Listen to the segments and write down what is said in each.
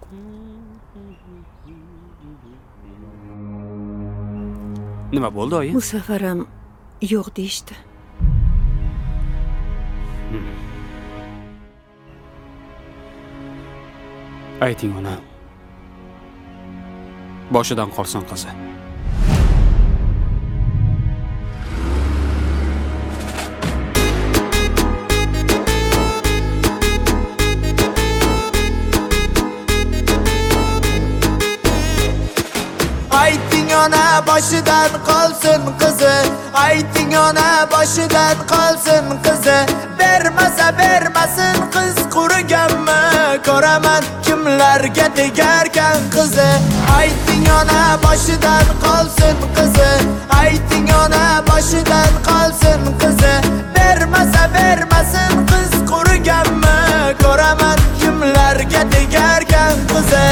Nima bo'ldi, oyi? Bu safar ham yo'q deyishdi. Ayting ona. Boshidan qolsin qizi. Ayting ona boshidan qolsin qizi. Ayting ona boshidan qolsin qizi. Bermasin qiz quriganmi? Ko'raman kimlarga tegarkan qizi. Ayting ona boshidan qolsin qizi. Ayting ona boshidan qolsin qizi. Bermasin qiz quriganmi? Ko'raman kimlarga tegarkan qizi.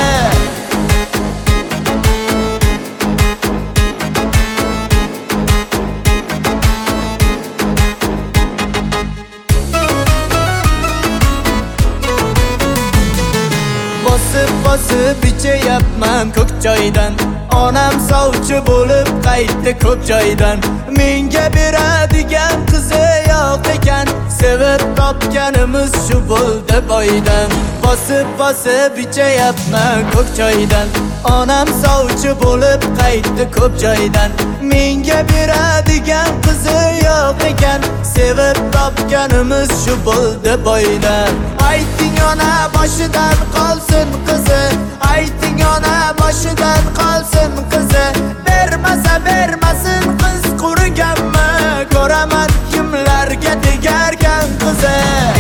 Bosib ichyapman ko'k joydan. Onam sovchi bo'lib qaytdi ko'p joydan. Menga beradigan qizi yo'q ekan. Sevib topganimiz shu bo'ldi boydan. Bosib ichyapman ko'k joydan. Onam sovchi bo'lib qaytdi ko'p joydan. Menga beradigan qizi yo'q ekan. Sevib topganimiz shu bo'ldi boydan. Ayting ona boshidan qolsin qizi. Ayting ona boshidan qolsin qizi. Bermasin qiz quriganmi? Ko'raman kimlarga tegarkan qizi.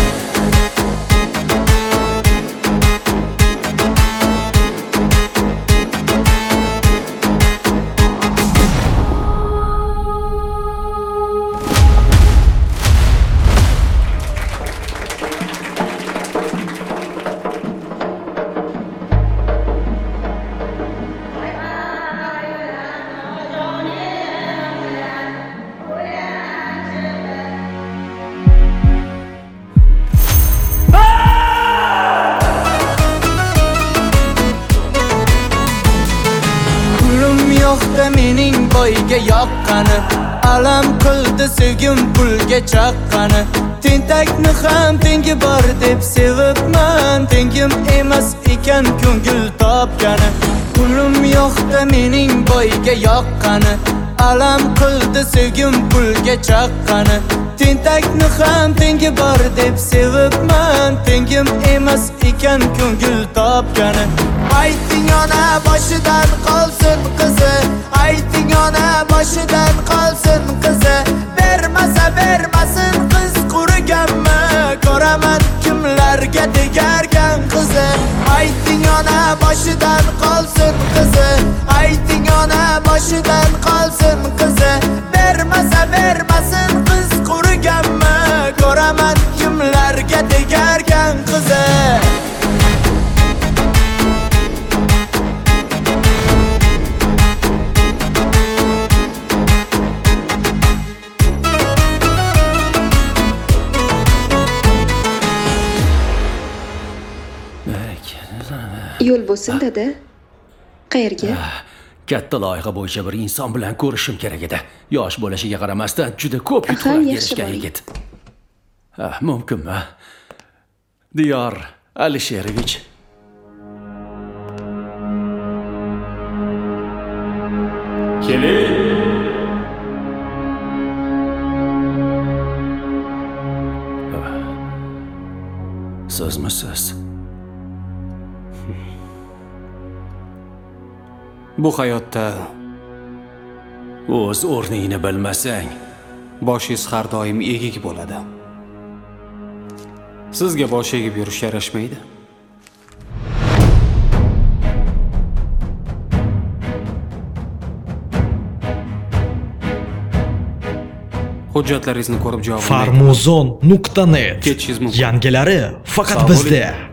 Mening boyga yoqqani, alam qildi sevgim pulga chaqqani. Tentakni ham tengi bor deb sevibman, tengim emas ekan ko'ngil topgani. Pulim yo'qda mening boyga yoqqani, alam qildi sevgim pulga chaqqani. Tentakni ham tengi bor deb sevibman, tengim emas ekan ko'ngil topgani. Ayting ona boshidan qolsin qizi. Ayting ona boshidan qolsin qizi. Bermasin qiz quriganmi? Ko'raman kimlarga tegarkan qizi. Ayting ona boshidan qolsin qizi. Ayting ona boshidan qolsin qizi. Bermasin qiz quriganmi? Ko'raman kimlarga tegarkan qizi. Yo'l bo'lsin dada. Qayerga? Katta loyiha bo'yicha bir inson bilan ko'rishim kerak edi. Yosh bo'lishiga qaramasdan juda ko'p yutuqlar erishgan yigit. Mumkinmi? Diyor Alisherovich. Keling. Sizmisiz? Bu hayotda o'z o'rningni bilmasang, boshingiz har doim egik bo'ladi. Sizga bosh egib yurish yarashmaydi. Hujjatlaringizni ko'rib javob Farmuzon.net ketishingiz mumkin. Yangilari faqat bizda.